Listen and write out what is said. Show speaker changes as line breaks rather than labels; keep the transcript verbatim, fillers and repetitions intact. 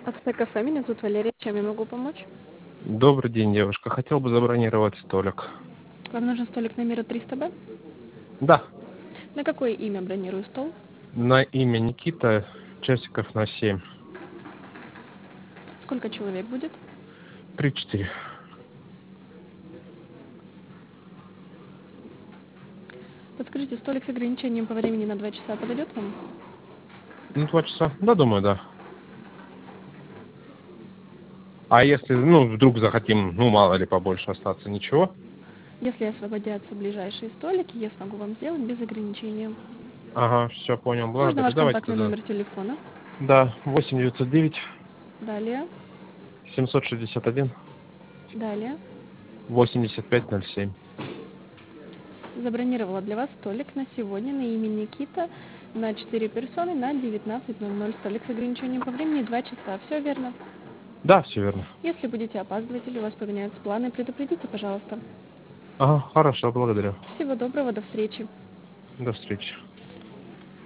Ацтек кафе, меня зовут Валерия. Чем я могу помочь?
Добрый день, девушка. Хотел бы забронировать столик.
Вам нужен столик номера триста Б?
Да,
На какое имя бронирую стол?
на имя Никита, часиков на семь.
Сколько человек будет?
Три-четыре.
Подскажите, столик с ограничением по времени на два часа подойдет вам?
Ну, два часа? Да, думаю, да. А если, ну, вдруг захотим, ну, мало ли, побольше остаться, ничего?
Если освободятся ближайшие столики, я смогу вам сделать без ограничения.
Ага, все, понял,
Можно
благодарю.
ваш
Давайте
контактный
тогда.
номер телефона?
Да, восемь девятьсот девять
Далее,
семьсот шестьдесят один
далее.
восемьдесят пять ноль семь.
Забронировала для вас столик на сегодня на имя Никита на четыре персоны на девятнадцать ноль ноль. Столик с ограничением по времени два часа. Все верно?
Да, все верно.
Если будете опаздывать или у вас поменяются планы, предупредите, пожалуйста.
Ага, хорошо, благодарю.
Всего доброго, до встречи.
До встречи.